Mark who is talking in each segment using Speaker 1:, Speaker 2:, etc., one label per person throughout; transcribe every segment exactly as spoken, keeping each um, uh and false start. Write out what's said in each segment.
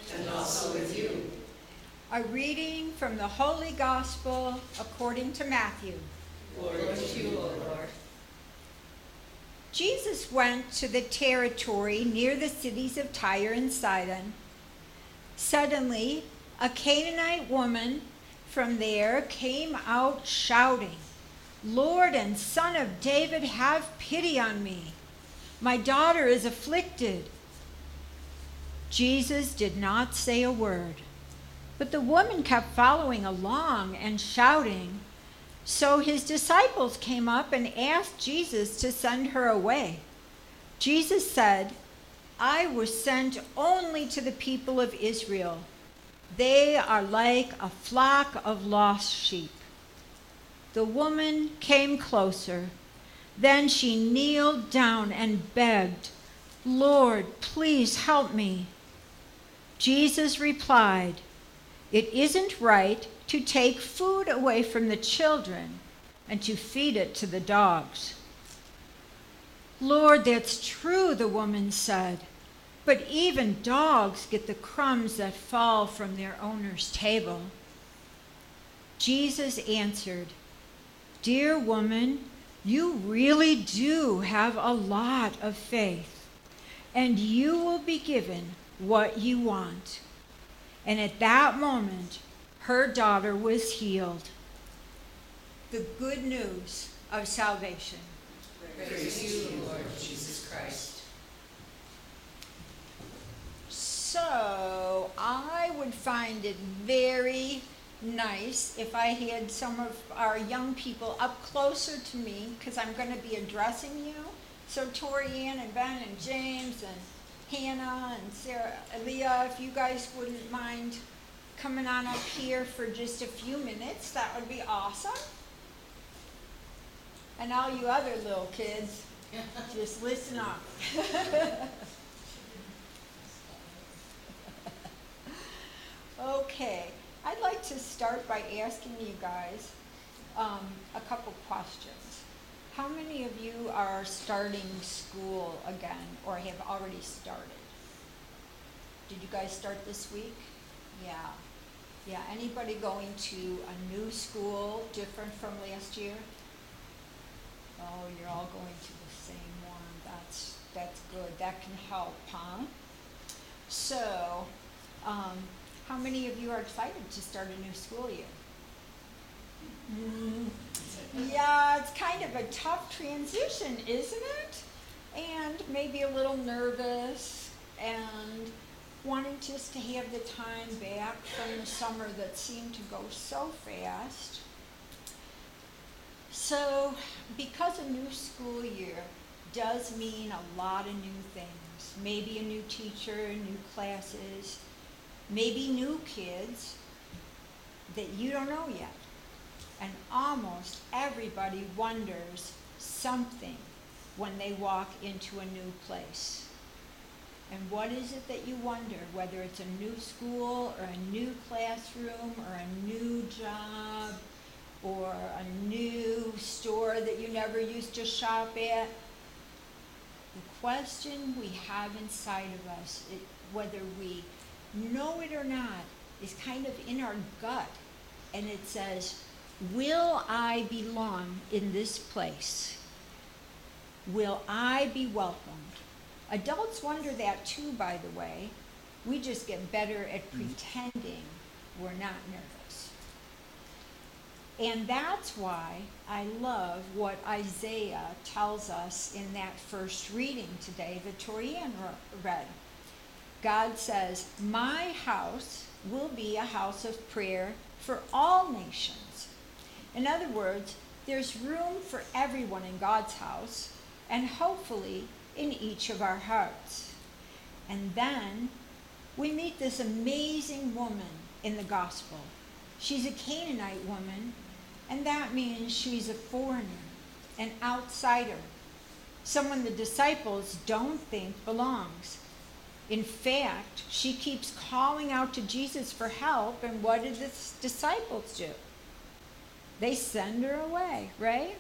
Speaker 1: and also with you.
Speaker 2: A reading from the Holy Gospel according to Matthew.
Speaker 1: Glory to you, O Lord.
Speaker 2: Jesus went to the territory near the cities of Tyre and Sidon. Suddenly, a Canaanite woman from there came out shouting, "Lord and Son of David, have pity on me. My daughter is afflicted." Jesus did not say a word, but the woman kept following along and shouting. So his disciples came up and asked Jesus to send her away. Jesus said, "I was sent only to the people of Israel. They are like a flock of lost sheep." The woman came closer. Then she kneeled down and begged, "Lord, please help me." Jesus replied, "It isn't right to take food away from the children and to feed it to the dogs." "Lord, that's true," the woman said, "but even dogs get the crumbs that fall from their owner's table." Jesus answered, "Dear woman, you really do have a lot of faith, and you will be given what you want." And at that moment, her daughter was healed. The good news of salvation.
Speaker 1: Praise to you, Lord Jesus Christ.
Speaker 2: So, I would find it very nice if I had some of our young people up closer to me, because I'm going to be addressing you. So, Tori Ann and Ben and James and Hannah and Sarah, Leah, if you guys wouldn't mind coming on up here for just a few minutes, that would be awesome. And all you other little kids, just listen up. Okay, I'd like to start by asking you guys um, a couple questions. How many of you are starting school again or have already started? Did you guys start this week? Yeah. Yeah, anybody going to a new school different from last year? Oh, you're all going to the same one. That's that's good. That can help, huh? So, um, how many of you are excited to start a new school year? Mm, yeah, it's kind of a tough transition, isn't it? And maybe a little nervous and wanting just to have the time back from the summer that seemed to go so fast. So, because a new school year does mean a lot of new things, maybe a new teacher, new classes, maybe new kids that you don't know yet. And almost everybody wonders something when they walk into a new place. And what is it that you wonder, whether it's a new school or a new classroom or a new job or a new store that you never used to shop at? The question we have inside of us, it, whether we know it or not, is kind of in our gut. And it says, will I belong in this place? Will I be welcomed? Adults wonder that too, by the way. We just get better at pretending we're not nervous. And that's why I love what Isaiah tells us in that first reading today that Torianne read. God says, "My house will be a house of prayer for all nations." In other words, there's room for everyone in God's house, and hopefully in each of our hearts. And then we meet this amazing woman in the gospel. She's a Canaanite woman, and that means she's a foreigner, an outsider, someone the disciples don't think belongs. In fact, she keeps calling out to Jesus for help, and what did the disciples do? They send her away, right?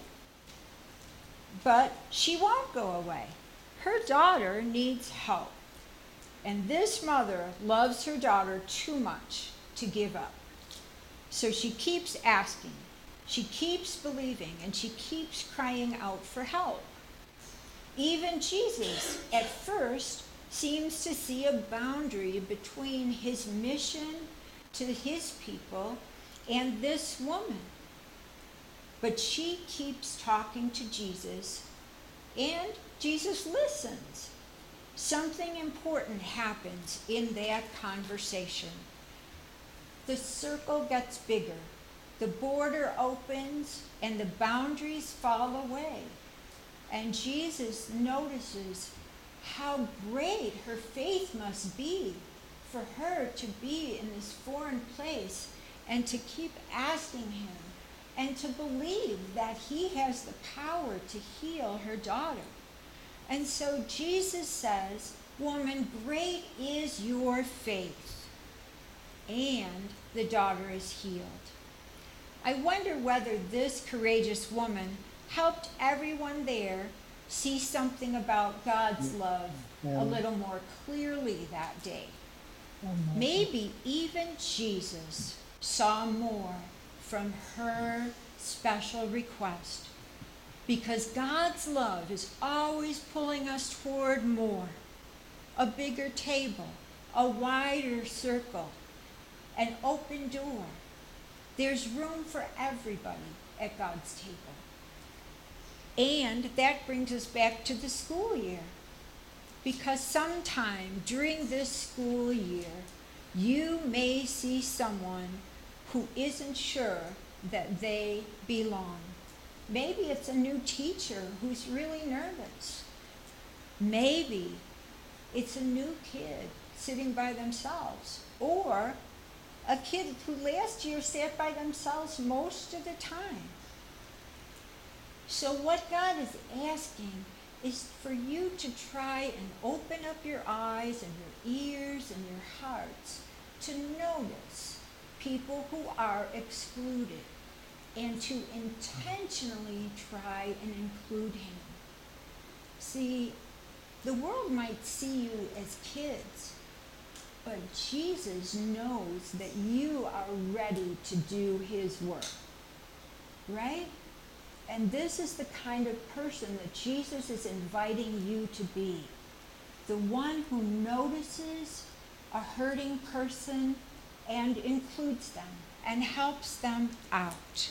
Speaker 2: But she won't go away. Her daughter needs help. And this mother loves her daughter too much to give up. So she keeps asking, she keeps believing, and she keeps crying out for help. Even Jesus, at first, seems to see a boundary between his mission to his people and this woman. But she keeps talking to Jesus, and Jesus listens. Something important happens in that conversation. The circle gets bigger, the border opens, and the boundaries fall away. And Jesus notices how great her faith must be for her to be in this foreign place and to keep asking him and to believe that he has the power to heal her daughter. And so Jesus says, "Woman, great is your faith," and the daughter is healed. I wonder whether this courageous woman helped everyone there see something about God's love a little more clearly that day. Maybe even Jesus saw more from her special request, because God's love is always pulling us toward more, a bigger table, a wider circle, an open door. There's room for everybody at God's table. And that brings us back to the school year, because sometime during this school year, you may see someone who isn't sure that they belong. Maybe it's a new teacher who's really nervous. Maybe it's a new kid sitting by themselves, or a kid who last year sat by themselves most of the time. So what God is asking is for you to try and open up your eyes and your ears and your hearts to notice people who are excluded, and to intentionally try and include him. See, the world might see you as kids, but Jesus knows that you are ready to do his work, right? And this is the kind of person that Jesus is inviting you to be. The one who notices a hurting person and includes them and helps them out.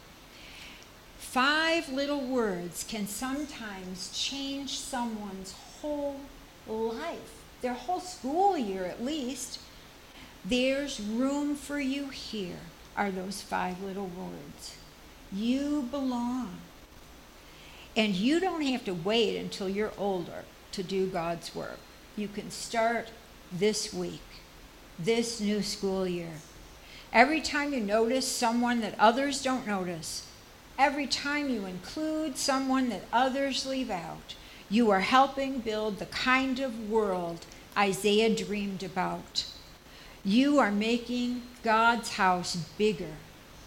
Speaker 2: Five little words can sometimes change someone's whole life, their whole school year at least. There's room for you here, are those five little words. You belong. And you don't have to wait until you're older to do God's work. You can start this week, this new school year. Every time you notice someone that others don't notice, every time you include someone that others leave out, you are helping build the kind of world Isaiah dreamed about. You are making God's house bigger.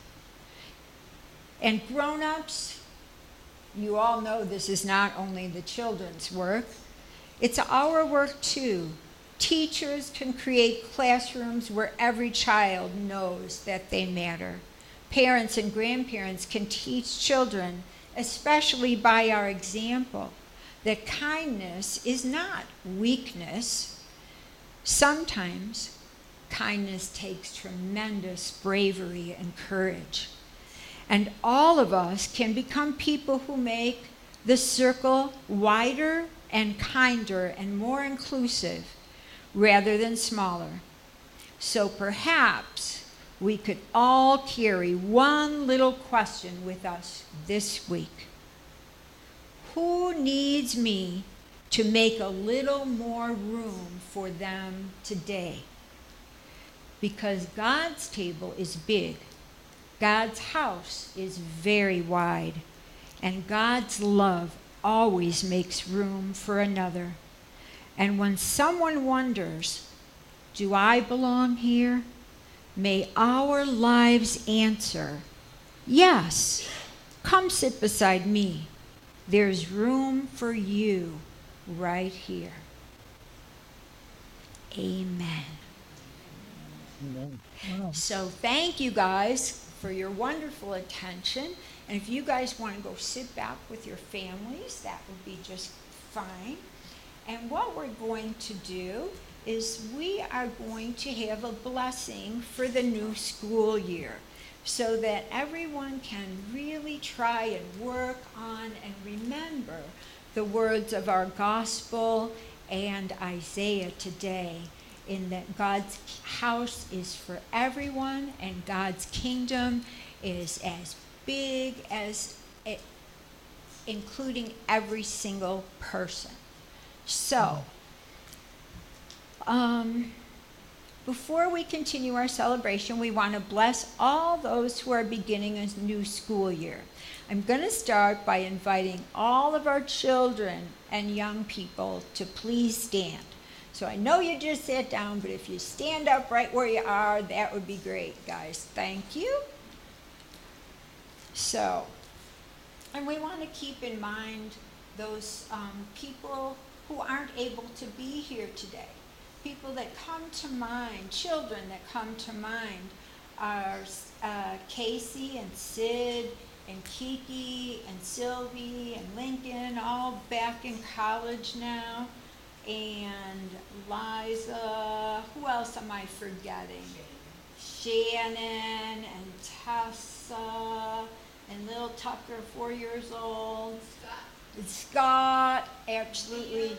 Speaker 2: And grown-ups, you all know this is not only the children's work, it's our work too. Teachers can create classrooms where every child knows that they matter. Parents and grandparents can teach children, especially by our example, that kindness is not weakness. Sometimes kindness takes tremendous bravery and courage. And all of us can become people who make the circle wider and kinder and more inclusive rather than smaller. So perhaps we could all carry one little question with us this week. Who needs me to make a little more room for them today? Because God's table is big. God's house is very wide, and God's love always makes room for another. And when someone wonders, do I belong here? May our lives answer, yes, come sit beside me. There's room for you right here. Amen.
Speaker 3: Amen. Wow.
Speaker 2: So thank you guys for your wonderful attention. And if you guys want to go sit back with your families, that would be just fine. And what we're going to do is we are going to have a blessing for the new school year so that everyone can really try and work on and remember the words of our gospel and Isaiah today, in that God's house is for everyone and God's kingdom is as big as it, including every single person. So, um, before we continue our celebration, we want to bless all those who are beginning a new school year. I'm going to start by inviting all of our children and young people to please stand. So I know you just sat down, but if you stand up right where you are, that would be great, guys. Thank you. So, and we want to keep in mind those um, people who aren't able to be here today. People that come to mind, children that come to mind are uh, Casey and Sid and Kiki and Sylvie and Lincoln, all back in college now. And Liza, who else am I forgetting? Shannon and Tessa and little Tucker, four years old. Scott. Scott, absolutely.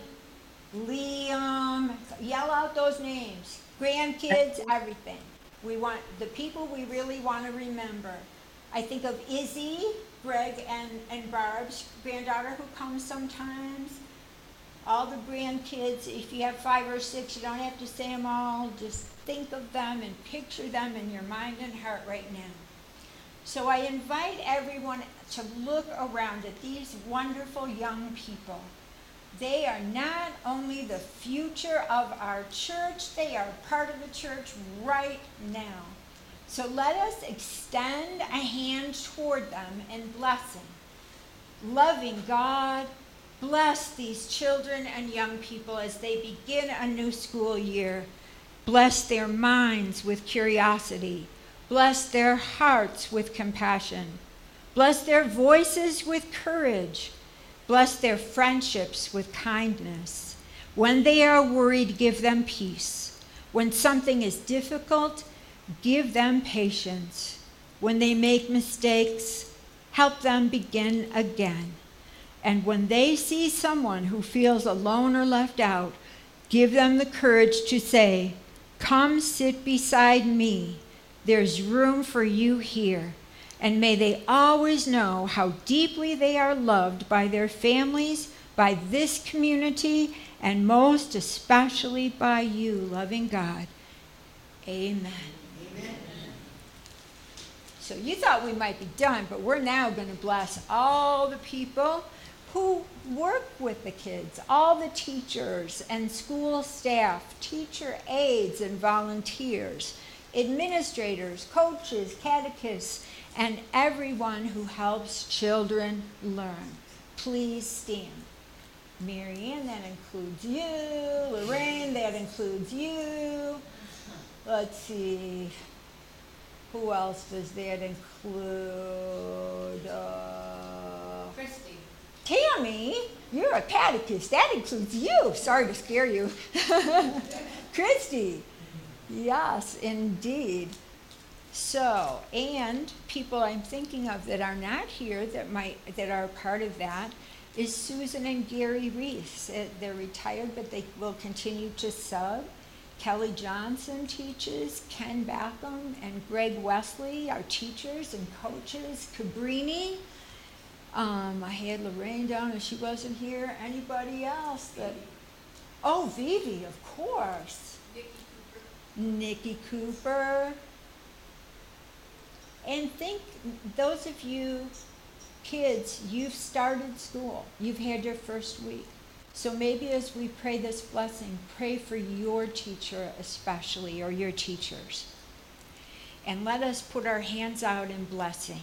Speaker 2: Liam. Yell out those names. Grandkids, everything. We want the people we really want to remember. I think of Izzy, Greg, and, and Barb's granddaughter who comes sometimes. All the grandkids, if you have five or six, you don't have to say them all. Just think of them and picture them in your mind and heart right now. So I invite everyone to look around at these wonderful young people. They are not only the future of our church, they are part of the church right now. So let us extend a hand toward them in blessing. Loving God, bless these children and young people as they begin a new school year. Bless their minds with curiosity. Bless their hearts with compassion. Bless their voices with courage. Bless their friendships with kindness. When they are worried, give them peace. When something is difficult, give them patience. When they make mistakes, help them begin again. And when they see someone who feels alone or left out, give them the courage to say, "Come sit beside me. There's room for you here." And may they always know how deeply they are loved by their families, by this community, and most especially by you, loving God. Amen. Amen. So you thought we might be done, but we're now going to bless all the people who work with the kids, all the teachers and school staff, teacher aides and volunteers, administrators, coaches, catechists, and everyone who helps children learn. Please stand. Marianne, that includes you. Lorraine, that includes you. Let's see. Who else does that include? Uh,
Speaker 1: Christy.
Speaker 2: Tammy, you're a catechist. That includes you. Sorry to scare you. Christy. Yes, indeed. So, and people I'm thinking of that are not here that might that are part of that is Susan and Gary Reese. They're retired, but they will continue to sub. Kelly Johnson teaches, Ken Backham and Greg Wesley are teachers and coaches. Cabrini. Um, I had Lorraine down and she wasn't here. Anybody else that? Oh, Vivi, of course. Nikki Cooper. And think, those of you kids, you've started school. You've had your first week. So maybe as we pray this blessing, pray for your teacher especially, or your teachers. And let us put our hands out in blessing.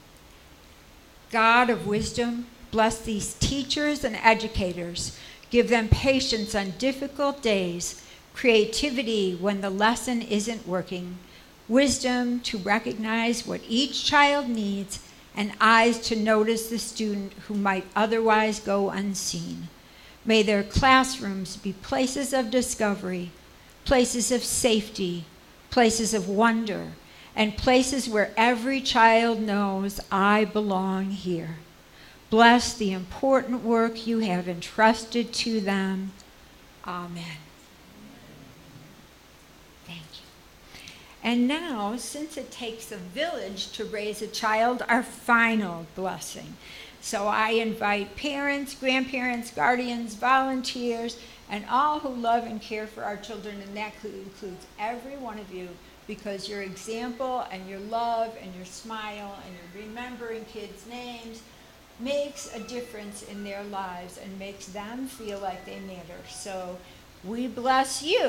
Speaker 2: God of wisdom, bless these teachers and educators. Give them patience on difficult days. creativity when the lesson isn't working, wisdom to recognize what each child needs, and eyes to notice the student who might otherwise go unseen. May their classrooms be places of discovery, places of safety, places of wonder, and places where every child knows, I belong here. Bless the important work you have entrusted to them. Amen. Thank you. And now, since it takes a village to raise a child, our final blessing. So I invite parents, grandparents, guardians, volunteers, and all who love and care for our children, and that includes every one of you, because your example and your love and your smile and your remembering kids' names makes a difference in their lives and makes them feel like they matter. So we bless you.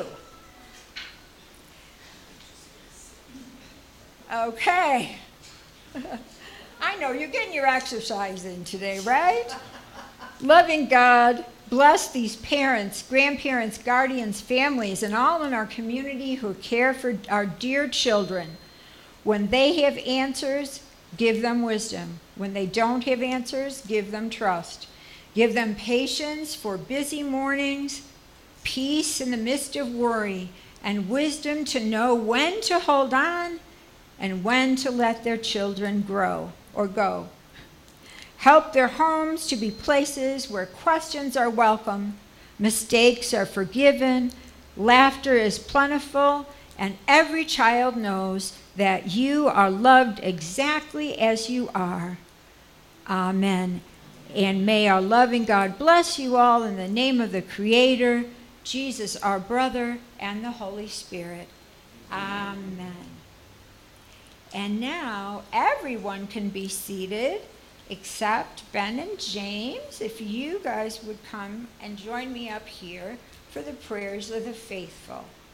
Speaker 2: Okay. I know you're getting your exercise in today, right? Loving God, bless these parents, grandparents, guardians, families, and all in our community who care for our dear children. When they have answers, give them wisdom. When they don't have answers, give them trust. Give them patience for busy mornings, peace in the midst of worry, and wisdom to know when to hold on and when to let their children grow or go. Help their homes to be places where questions are welcome, mistakes are forgiven, laughter is plentiful, and every child knows that you are loved exactly as you are. Amen. And may our loving God bless you all in the name of the Creator, Jesus our brother, and the Holy Spirit. Amen. And now everyone can be seated except Ben and James. If you guys would come and join me up here for the prayers of the faithful.